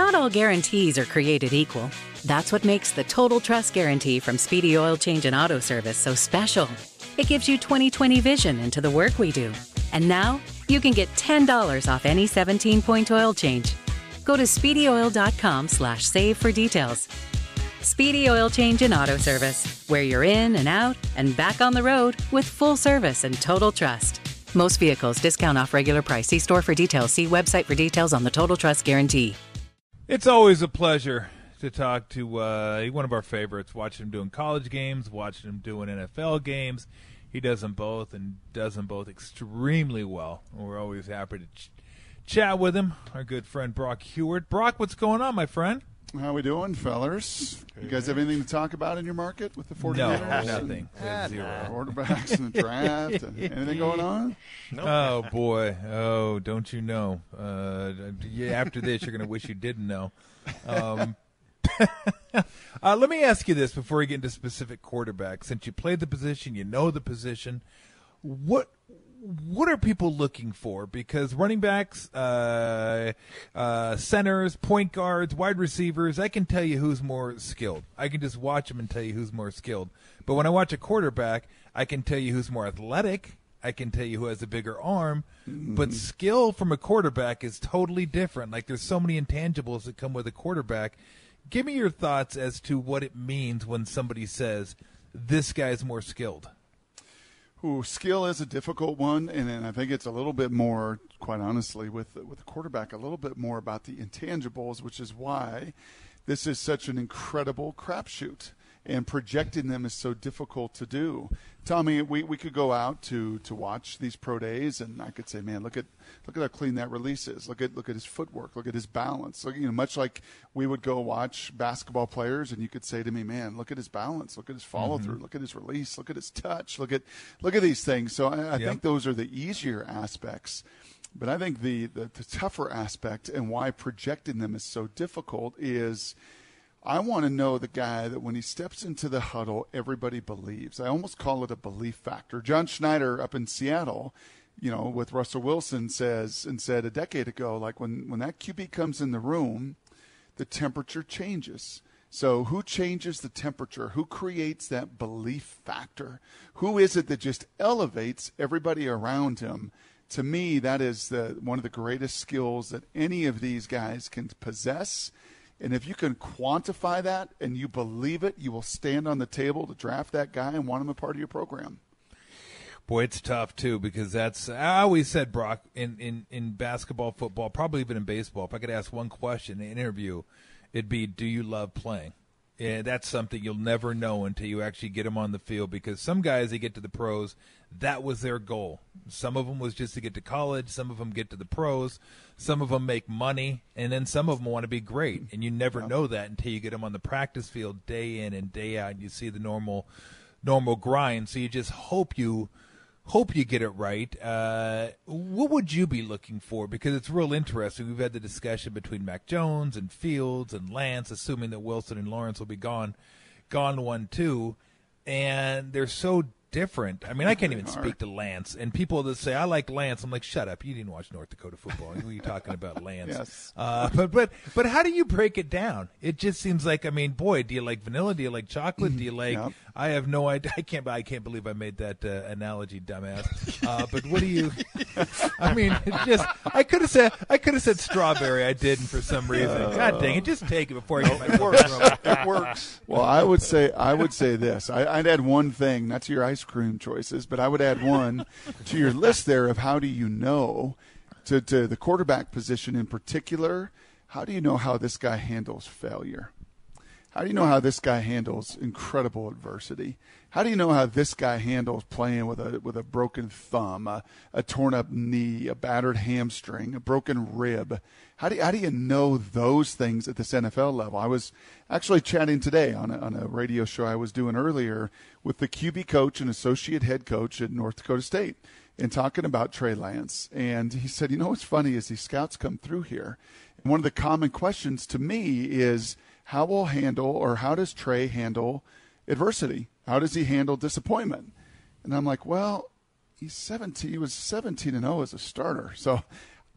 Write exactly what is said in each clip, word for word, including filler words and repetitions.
Not all guarantees are created equal. That's what makes the Total Trust Guarantee from Speedy Oil Change and Auto Service so special. It gives you twenty twenty vision into the work we do. And now, you can get ten dollars off any seventeen-point oil change. Go to speedyoil.com slash save for details. Speedy Oil Change and Auto Service, where you're in and out and back on the road with full service and total trust. Most vehicles, discount off regular price. See store for details. See website for details on the Total Trust Guarantee. It's always a pleasure to talk to uh, one of our favorites, watching him doing college games, watching him doing N F L games. He does them both and does them both extremely well. We're always happy to ch- chat with him, our good friend Brock Huard. Brock, what's going on, my friend? How we doing, fellers? You guys have anything to talk about in your market with the 49ers? No, nothing. And Zero. Quarterbacks in the draft. Anything going on? Nope. Oh, boy. Oh, don't you know. Uh, yeah, after this, you're going to wish you didn't know. Um, uh, let me ask you this before we get into specific quarterbacks. Since you played the position, you know the position, what what are people looking for? Because running backs, uh, uh, centers, point guards, wide receivers, I can tell you who's more skilled. I can just watch them and tell you who's more skilled. But when I watch a quarterback, I can tell you who's more athletic. I can tell you who has a bigger arm. Mm-hmm. But skill from a quarterback is totally different. Like, there's so many intangibles that come with a quarterback. Give me your thoughts as to what it means when somebody says, this guy's more skilled. Ooh, skill is a difficult one, and, and I think it's a little bit more, quite honestly, with with the quarterback, a little bit more about the intangibles, which is why this is such an incredible crapshoot, and projecting them is so difficult to do. Tommy, we, we could go out to, to watch these pro days, and I could say, man, look at look at how clean that release is. Look at look at his footwork. Look at his balance. Look, you know, much like we would go watch basketball players, and you could say to me, man, look at his balance. Look at his follow through. Mm-hmm. Look at his release. Look at his touch. Look at look at these things. So I, I yep. think those are the easier aspects. But I think the, the, the tougher aspect and why projecting them is so difficult is I want to know the guy that when he steps into the huddle, everybody believes. I almost call it a belief factor. John Schneider up in Seattle, you know, with Russell Wilson says and said a decade ago, like when, when that Q B comes in the room, the temperature changes. So who changes the temperature? Who creates that belief factor? Who is it that just elevates everybody around him? To me, that is the one of the greatest skills that any of these guys can possess. And if you can quantify that and you believe it, you will stand on the table to draft that guy and want him a part of your program. Boy, it's tough, too, because that's – I always said, Brock, in, in, in basketball, football, probably even in baseball, if I could ask one question in an interview, it'd be, do you love playing? And that's something you'll never know until you actually get them on the field, because some guys, they get to the pros, that was their goal. Some of them was just to get to college. Some of them get to the pros. Some of them make money, and then some of them want to be great. And you never know that until you get them on the practice field day in and day out, and you see the normal normal grind. So you just hope you hope you get it right. Uh, what would you be looking for? Because it's real interesting. We've had the discussion between Mac Jones and Fields and Lance, assuming that Wilson and Lawrence will be gone, gone one, too. And they're so different. I mean, I can't even speak to Lance. And people that say, I like Lance, I'm like, shut up. You didn't watch North Dakota football. What are you talking about, Lance? Yes. Uh, but, but, but how do you break it down? It just seems like, I mean, boy, do you like vanilla? Do you like chocolate? Do you like, yep. I have no idea. I can't, I can't believe I made that uh, analogy, dumbass. Uh, but what do you, I mean, it just, I could have said, I could have said strawberry. I didn't for some reason. God dang it. Just take it before I get my It works. It works. Well, I would say, I would say this. I, I'd add one thing, not to your ice cream choices, but I would add one to your list there of how do you know, to, to the quarterback position in particular, how do you know how this guy handles failure? How do you know how this guy handles incredible adversity? How do you know how this guy handles playing with a with a broken thumb, a, a torn up knee, a battered hamstring, a broken rib? How do you, how do you know those things at this N F L level? I was actually chatting today on a, on a radio show I was doing earlier with the Q B coach and associate head coach at North Dakota State and talking about Trey Lance. And he said, you know what's funny is these scouts come through here. And one of the common questions to me is, how will handle or how does Trey handle adversity? How does he handle disappointment? And I'm like, well, he's seventeen. He was seventeen and oh as a starter. So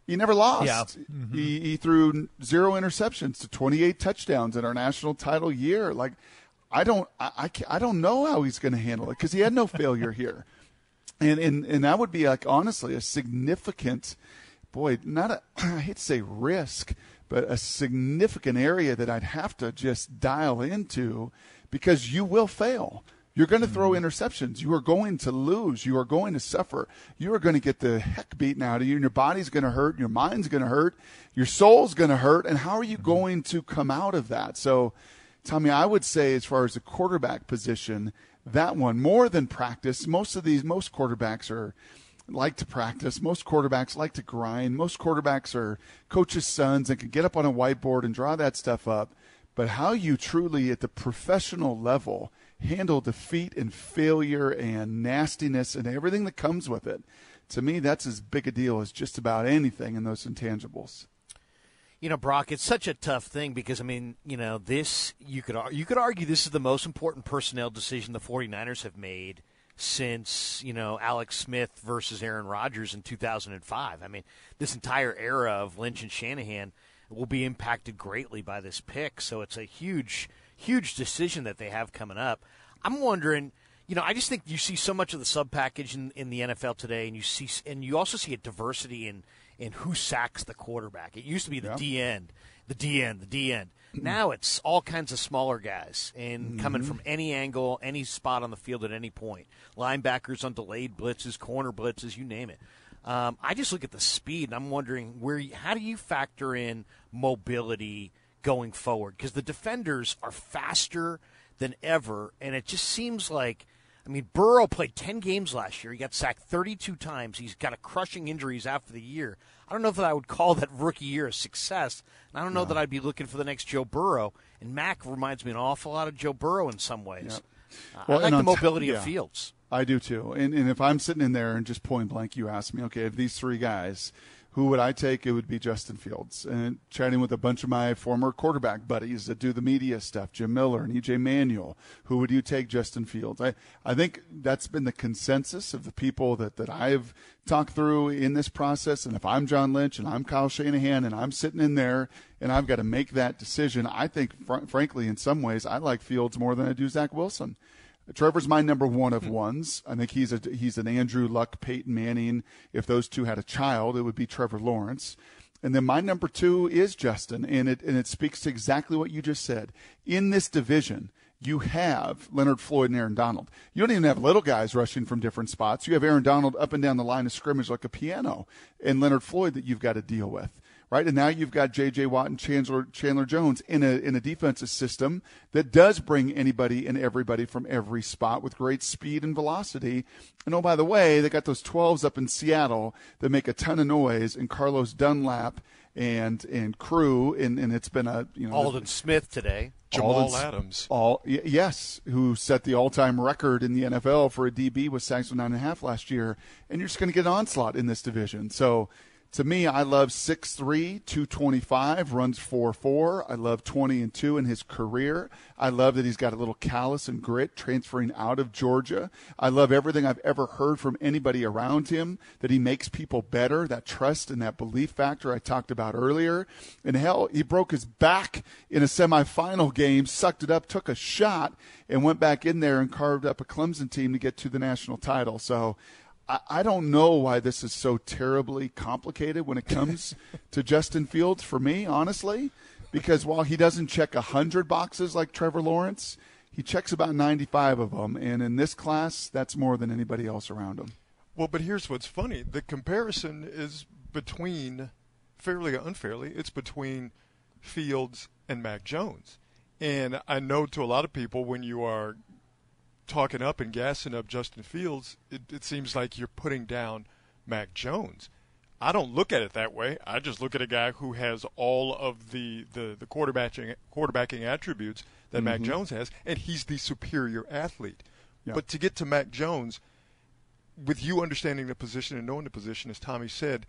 He never lost. Yeah. Mm-hmm. He, he threw zero interceptions to twenty-eight touchdowns in our national title year. Like, I don't, I, I, can't, I don't know how he's going to handle it because he had no failure here, and and and that would be like honestly a significant, boy, not a, I hate to say risk, but a significant area that I'd have to just dial into because you will fail. You're going to throw interceptions. You are going to lose. You are going to suffer. You are going to get the heck beaten out of you, and your body's going to hurt. Your mind's going to hurt. Your soul's going to hurt. And how are you going to come out of that? So, Tommy, I would say as far as the quarterback position, that one, more than practice, most of these, most quarterbacks are like to practice. Most quarterbacks like to grind. Most quarterbacks are coaches' sons and can get up on a whiteboard and draw that stuff up. But how you truly, at the professional level, handle defeat and failure and nastiness and everything that comes with it, to me, that's as big a deal as just about anything in those intangibles. You know, Brock, it's such a tough thing because, I mean, you know, this, you could you could argue this is the most important personnel decision the 49ers have made since, you know, Alex Smith versus Aaron Rodgers in two thousand five. I mean, this entire era of Lynch and Shanahan will be impacted greatly by this pick. So it's a huge, huge decision that they have coming up. I'm wondering, you know, I just think you see so much of the sub package in, in the N F L today, and you see, and you also see a diversity in, in who sacks the quarterback. It used to be the yeah. D end, the D end, the D end. Now it's all kinds of smaller guys and mm-hmm. coming from any angle, any spot on the field at any point. Linebackers on delayed blitzes, corner blitzes, you name it. Um, I just look at the speed, and I'm wondering where. You, how do you factor in mobility going forward? Because the defenders are faster than ever, and it just seems like, I mean, Burrow played ten games last year. He got sacked thirty-two times. He's got a crushing injuries after the year. I don't know that I would call that rookie year a success, and I don't know no. that I'd be looking for the next Joe Burrow. And Mac reminds me an awful lot of Joe Burrow in some ways. Yep. Uh, well, I like the mobility t- yeah. of Fields. I do too. And and if I'm sitting in there and just point blank, you ask me, okay, of these three guys, who would I take? It would be Justin Fields. And chatting with a bunch of my former quarterback buddies that do the media stuff, Jim Miller and E J Manuel, who would you take? Justin Fields. I, I think that's been the consensus of the people that, that I've talked through in this process. And if I'm John Lynch and I'm Kyle Shanahan and I'm sitting in there and I've got to make that decision, I think, fr- frankly, in some ways, I like Fields more than I do Zach Wilson. Trevor's my number one of ones. I think he's a he's an Andrew Luck, Peyton Manning. If those two had a child, it would be Trevor Lawrence. And then my number two is Justin, and it and it speaks to exactly what you just said. In this division, you have Leonard Floyd and Aaron Donald. You don't even have little guys rushing from different spots. You have Aaron Donald up and down the line of scrimmage like a piano, and Leonard Floyd that you've got to deal with. Right, and now you've got J J. Watt and Chandler, Chandler Jones in a in a defensive system that does bring anybody and everybody from every spot with great speed and velocity. And oh, by the way, they got those twelves up in Seattle that make a ton of noise, and Carlos Dunlap and and crew, and, and it's been a you know Aldon Smith today, Jamal Aldon, Adams, all yes, who set the all-time record in the N F L for a D B with sacks of nine and a half last year, and you're just going to get an onslaught in this division. So. To me, I love six three, two twenty-five, runs four four. I love twenty and two in his career. I love that he's got a little callus and grit transferring out of Georgia. I love everything I've ever heard from anybody around him, that he makes people better, that trust and that belief factor I talked about earlier. And hell, he broke his back in a semifinal game, sucked it up, took a shot, and went back in there and carved up a Clemson team to get to the national title. So I don't know why this is so terribly complicated when it comes to Justin Fields for me, honestly, because while he doesn't check one hundred boxes like Trevor Lawrence, he checks about ninety-five of them. And in this class, that's more than anybody else around him. Well, but here's what's funny. The comparison is between, fairly or unfairly, it's between Fields and Mac Jones. And I know to a lot of people when you are talking up and gassing up Justin Fields, it, it seems like you're putting down Mac Jones. I don't look at it that way. I just look at a guy who has all of the, the, the quarterbacking quarterbacking attributes that mm-hmm. Mac Jones has, and he's the superior athlete. Yep. But to get to Mac Jones, with you understanding the position and knowing the position, as Tommy said,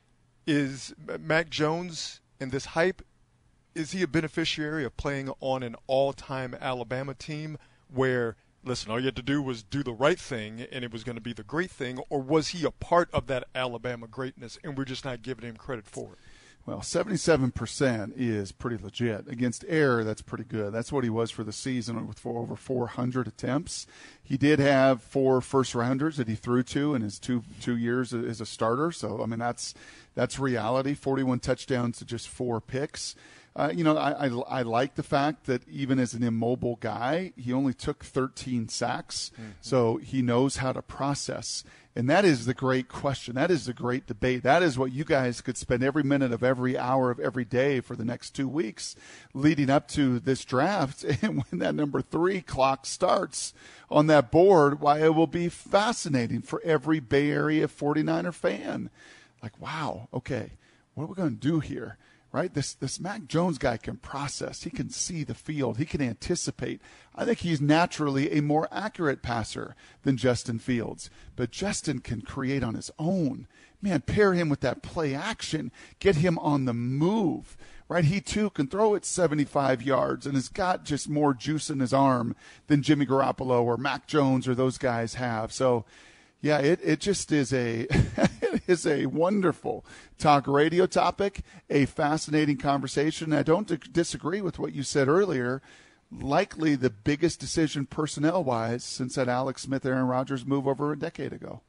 is Mac Jones and this hype, is he a beneficiary of playing on an all-time Alabama team where listen, all you had to do was do the right thing and it was going to be the great thing, or was he a part of that Alabama greatness and we're just not giving him credit for it? Well, seventy-seven percent is pretty legit. Against air, that's pretty good. That's what he was for the season with for over four hundred attempts. He did have four first-rounders that he threw to in his two two years as a starter. So, I mean, that's that's reality, forty-one touchdowns to just four picks. Uh, you know, I, I, I like the fact that even as an immobile guy, he only took thirteen sacks. Mm-hmm. So he knows how to process. And that is the great question. That is the great debate. That is what you guys could spend every minute of every hour of every day for the next two weeks leading up to this draft. And when that number three clock starts on that board, why, it will be fascinating for every Bay Area forty-niner fan. Like, wow, okay, what are we going to do here? Right? This this Mac Jones guy can process. He can see the field. He can anticipate. I think he's naturally a more accurate passer than Justin Fields. But Justin can create on his own. Man, pair him with that play action. Get him on the move. Right? He, too, can throw it seventy-five yards and has got just more juice in his arm than Jimmy Garoppolo or Mac Jones or those guys have. So, yeah, it, it just is a it is a wonderful talk radio topic, a fascinating conversation. I don't d- disagree with what you said earlier. Likely the biggest decision personnel-wise since that Alex Smith, Aaron Rodgers move over a decade ago.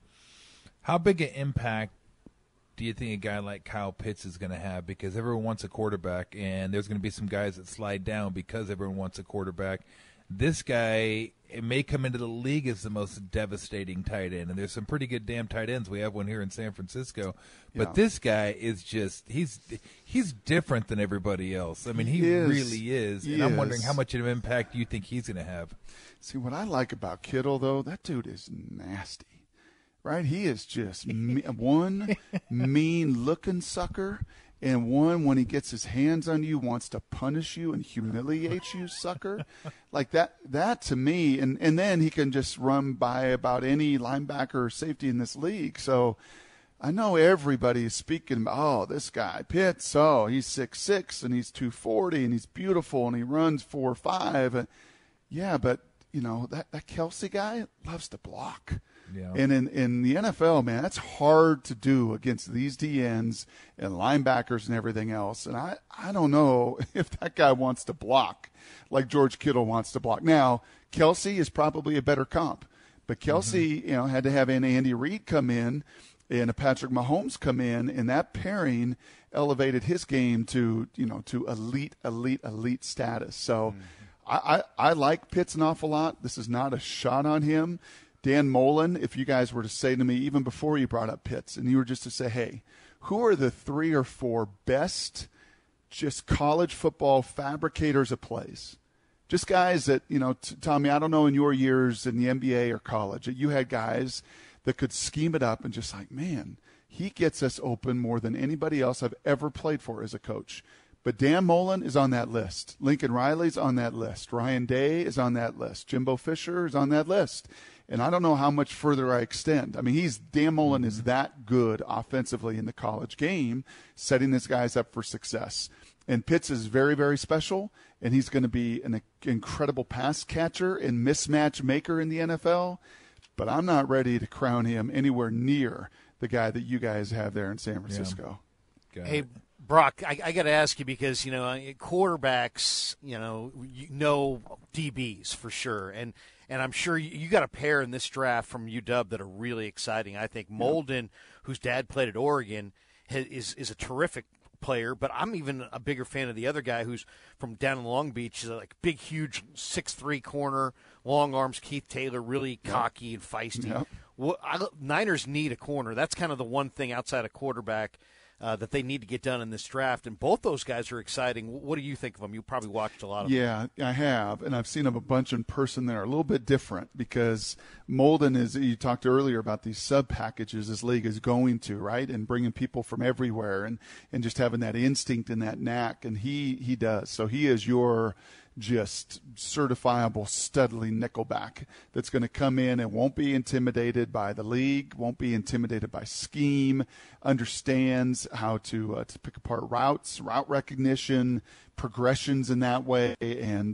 How big an impact do you think a guy like Kyle Pitts is going to have? Because everyone wants a quarterback, and there's going to be some guys that slide down because everyone wants a quarterback. This guy, it may come into the league as the most devastating tight end, and there's some pretty good damn tight ends. We have one here in San Francisco, but yeah. This guy is just he's he's different than everybody else. I mean, he, he is. really is, he and I'm is. wondering how much of an impact you think he's going to have. See, what I like about Kittle, though, that dude is nasty, right? He is just me- one mean-looking sucker. And one, when he gets his hands on you, wants to punish you and humiliate you, sucker. Like that, that to me, and, and then he can just run by about any linebacker or safety in this league. So I know everybody is speaking about, oh, this guy, Pitts, oh, he's six six and he's two forty and he's beautiful and he runs four five. And yeah, but, you know, that, that Kelsey guy loves to block. Yeah. And in, in the N F L, man, that's hard to do against these D Ns and linebackers and everything else. And I, I don't know if that guy wants to block like George Kittle wants to block. Now, Kelsey is probably a better comp. But Kelsey, mm-hmm. you know, had to have an Andy Reid come in and a Patrick Mahomes come in, and that pairing elevated his game to, you know, to elite, elite, elite status. So mm-hmm. I, I, I like Pitts an awful lot. This is not a shot on him. Dan Mullen, if you guys were to say to me, even before you brought up Pitts, and you were just to say, hey, who are the three or four best just college football fabricators of plays? Just guys that, you know, t- Tommy, I don't know in your years in the N B A or college, that you had guys that could scheme it up and just like, man, he gets us open more than anybody else I've ever played for as a coach. But Dan Mullen is on that list. Lincoln Riley's on that list. Ryan Day is on that list. Jimbo Fisher is on that list. And I don't know how much further I extend. I mean, he's Dan Mullen is that good offensively in the college game, setting his guys up for success. And Pitts is very, very special, and he's going to be an incredible pass catcher and mismatch maker in the N F L. But I'm not ready to crown him anywhere near the guy that you guys have there in San Francisco. Yeah. Hey, Brock, I, I got to ask you because, you know, quarterbacks, you know, you know D Bs for sure. And And I'm sure you, you got a pair in this draft from U W that are really exciting. I think Molden, yep. whose dad played at Oregon, has, is is a terrific player. But I'm even a bigger fan of the other guy who's from down in Long Beach. He's like big, huge six three corner, long arms, Keith Taylor, really yep. cocky and feisty. Yep. Well, I, Niners need a corner. That's kind of the one thing outside of quarterback Uh, that they need to get done in this draft, and both those guys are exciting. What do you think of them? You probably watched a lot of yeah, them. Yeah, I have, and I've seen them a bunch in person that are a little bit different because Molden is, you talked earlier about these sub-packages this league is going to, right, and bringing people from everywhere and, and just having that instinct and that knack, and he, he does. So he is your just certifiable studly nickelback that's going to come in and won't be intimidated by the league, won't be intimidated by scheme, understands how to uh, to pick apart routes, route recognition, progressions in that way, and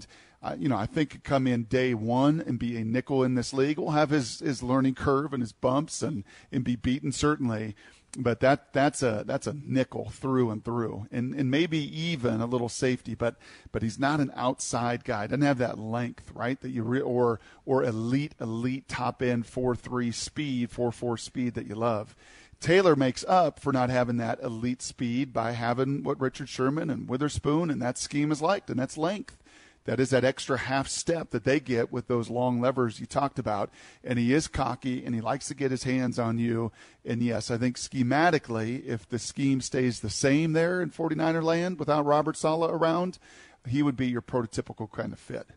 I, you know, I think could come in day one and be a nickel in this league. Will have his, his learning curve and his bumps and, and be beaten certainly. But that that's a that's a nickel through and through, and and maybe even a little safety, but but he's not an outside guy. Doesn't have that length, right? That you re, or or elite elite top end four three speed, four four speed that you love. Taylor makes up for not having that elite speed by having what Richard Sherman and Witherspoon and that scheme is liked, and that's length. That is that extra half step that they get with those long levers you talked about. And he is cocky, and he likes to get his hands on you. And, yes, I think schematically, if the scheme stays the same there in forty-niner land without Robert Saleh around, he would be your prototypical kind of fit.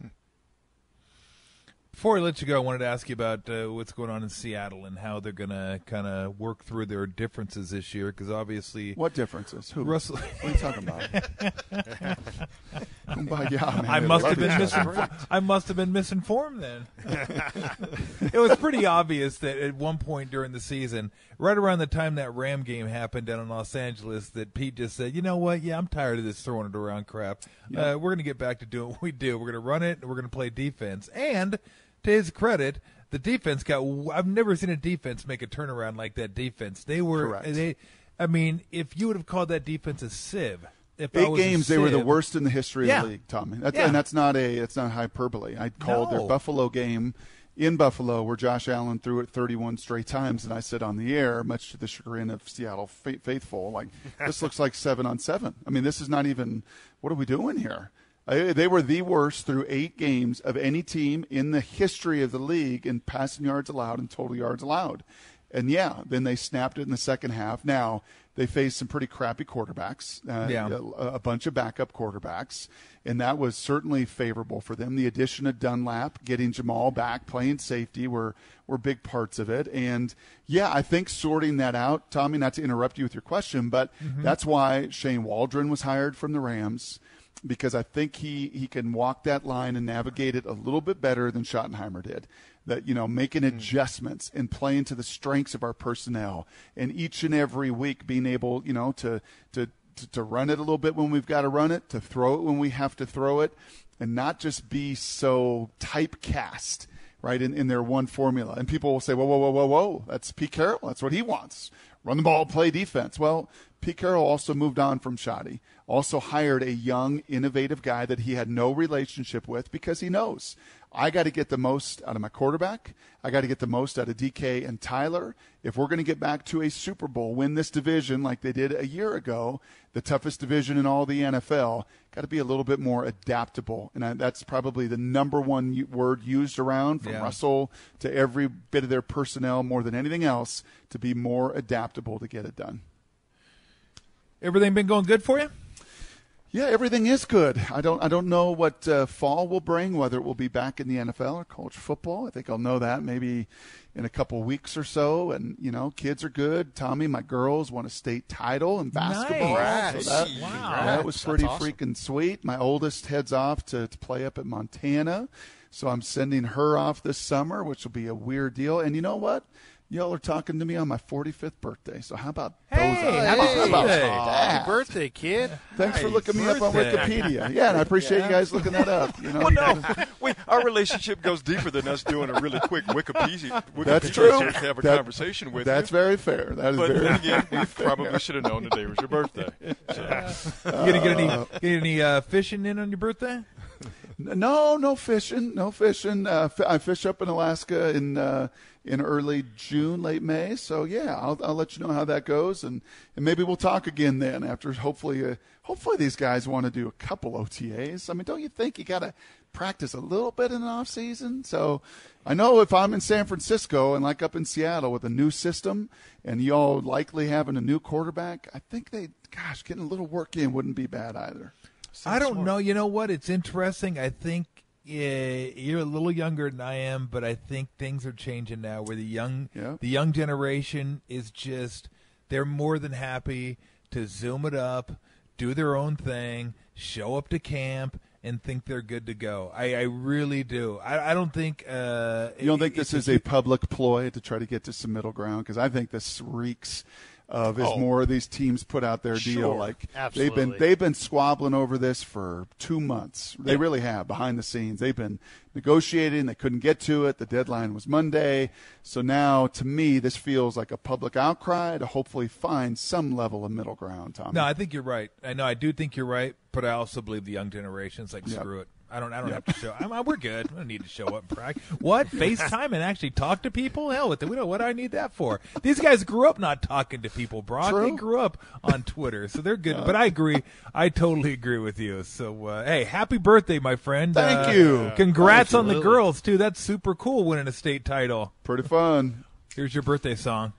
Before I let you go, I wanted to ask you about uh, what's going on in Seattle and how they're going to kind of work through their differences this year, because obviously... What differences? Who? Russell. What are you talking about? yeah, man, I must have been misinformed. I must have been misinformed then. It was pretty obvious that at one point during the season, right around the time that Ram game happened down in Los Angeles, that Pete just said, "You know what? Yeah, I'm tired of this throwing it around crap. Yeah. Uh, we're going to get back to doing what we do. We're going to run it. And we're going to play defense." And to his credit, the defense got. I've never seen a defense make a turnaround like that defense. They were. Correct. They. I mean, if you would have called that defense a sieve. If Eight games, they were the worst in the history yeah. of the league, Tommy. That's, yeah. And that's not a that's not hyperbole. I called No. their Buffalo game in Buffalo where Josh Allen threw it thirty-one straight times, and I said on the air, much to the chagrin of Seattle faithful, like, this looks like seven on seven. I mean, this is not even – what are we doing here? I, they were the worst through eight games of any team in the history of the league in passing yards allowed and total yards allowed. And, yeah, then they snapped it in the second half. Now, they faced some pretty crappy quarterbacks, uh, yeah. a, a bunch of backup quarterbacks, and that was certainly favorable for them. The addition of Dunlap, getting Jamal back, playing safety were, were big parts of it. And, yeah, I think sorting that out, Tommy, not to interrupt you with your question, but mm-hmm. that's why Shane Waldron was hired from the Rams, because I think he, he can walk that line and navigate it a little bit better than Schottenheimer did. That, you know, making adjustments and playing to the strengths of our personnel, and each and every week being able, you know, to to to, to run it a little bit when we've got to run it, to throw it when we have to throw it, and not just be so typecast, right, in, in their one formula. And people will say, whoa, whoa, whoa, whoa, whoa, that's Pete Carroll. That's what he wants. Run the ball, play defense. Well, Pete Carroll also moved on from Shoddy, also hired a young, innovative guy that he had no relationship with, because he knows, I got to get the most out of my quarterback. I got to get the most out of D K and Tyler. If we're going to get back to a Super Bowl, win this division like they did a year ago, the toughest division in all the N F L, got to be a little bit more adaptable. And I, that's probably the number one u- word used around, from yeah. Russell to every bit of their personnel, more than anything else, to be more adaptable to get it done. Everything been going good for you? Yeah, everything is good. I don't I don't know what uh, fall will bring, whether it will be back in the N F L or college football. I think I'll know that maybe in a couple weeks or so. And, you know, kids are good. Tommy, my girls won a state title in basketball. Nice. So that, wow. that was pretty That's awesome. freaking sweet. My oldest heads off to, to play up at Montana. So I'm sending her off this summer, which will be a weird deal. And you know what? Y'all are talking to me on my forty-fifth birthday, so how about those? Hey, how about, how about hey. that? Happy birthday, kid. Thanks Nice for looking me up on birthday. Wikipedia. Yeah, and I appreciate Yeah. you guys looking that up. You know, Well, no, we, our relationship goes deeper than us doing a really quick Wikipedia. Wikipedia That's true. search to have a That- conversation with That's you. very fair. That is But very then again, we probably should have known the day was your birthday. So, You gonna get any get any uh, fishing in on your birthday? No, no fishing, no fishing. Uh, f- I fish up in Alaska in uh, in early June, late May. So yeah, I'll, I'll let you know how that goes, and, and maybe we'll talk again then. After hopefully, uh, hopefully these guys want to do a couple O T As. I mean, don't you think you got to practice a little bit in the off season? So I know if I'm in San Francisco and like up in Seattle with a new system, and y'all likely having a new quarterback, I think they, gosh, getting a little work in wouldn't be bad either. I don't know. You know what? It's interesting. I think uh, you're a little younger than I am, but I think things are changing now. Where the young, Yeah. the young generation is just they're more than happy to zoom it up, do their own thing, show up to camp, and think they're good to go. I, I really do. I, I don't think. Uh, You don't it- think this it's is a public ploy to try to get to some middle ground? Because I think this reeks of as Oh. more of these teams put out their deal. Sure. Like Absolutely. they've been they've been squabbling over this for two months. They really have behind the scenes. They've been negotiating. They couldn't get to it. The deadline was Monday. So now, to me, this feels like a public outcry to hopefully find some level of middle ground, Tom. No, I think you're right. I know I do think you're right, but I also believe the young generation's like, Yep. screw it. I don't. I don't Yep. have to show. I'm, we're good. I don't need to show up and brag. What? FaceTime and actually talk to people? Hell with it. We don't. What do I need that for? These guys grew up not talking to people, Brock. True. They grew up on Twitter, so they're good. But I agree. I totally agree with you. So, uh, hey, happy birthday, my friend. Thank Uh, you. Congrats on the Absolutely. girls too. That's super cool. Winning a state title. Pretty fun. Here's your birthday song.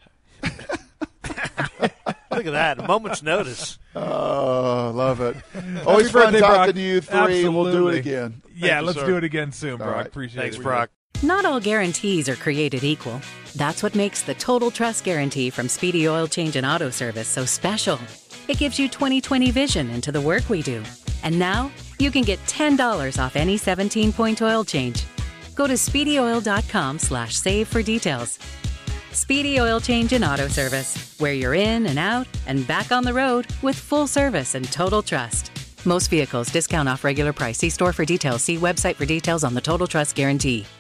Look at that. A moment's notice. Oh, love it. Always fun birthday, talking Brock. to you three. We'll do Absolutely. it again. Yeah, you, let's sir. do it again soon, Brock. right. Appreciate Thanks, it. Brock. Not all guarantees are created equal. That's what makes the Total Trust Guarantee from Speedy Oil Change and Auto Service so special. It gives you twenty twenty vision into the work we do. And now you can get ten dollars off any seventeen-point oil change. Go to speedyoil.com slash save for details. Speedy Oil Change and Auto Service, where you're in and out and back on the road with full service and total trust. Most vehicles discount off regular price. See store for details. See website for details on the Total Trust Guarantee.